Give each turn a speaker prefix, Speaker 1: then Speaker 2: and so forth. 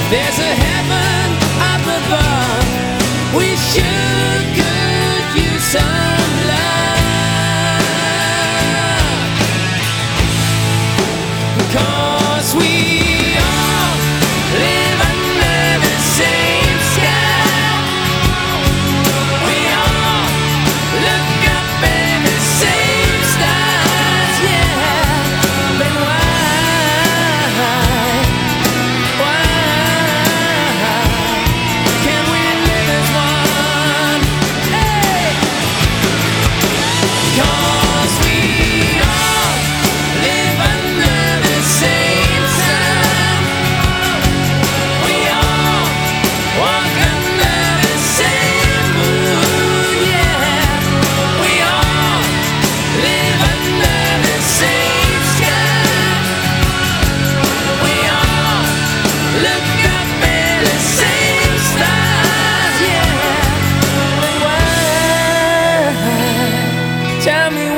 Speaker 1: There's a heaven up above. We sure could use some love. 'Cause we all live under the same sky. We all look up at the same stars, yeah. But why can't we live as one? Hey! 'Cause we all live under the same sun. We all walk under the same moon, yeah. We all live under the same sky. We all look up at the same stars, yeah. But why? Tell me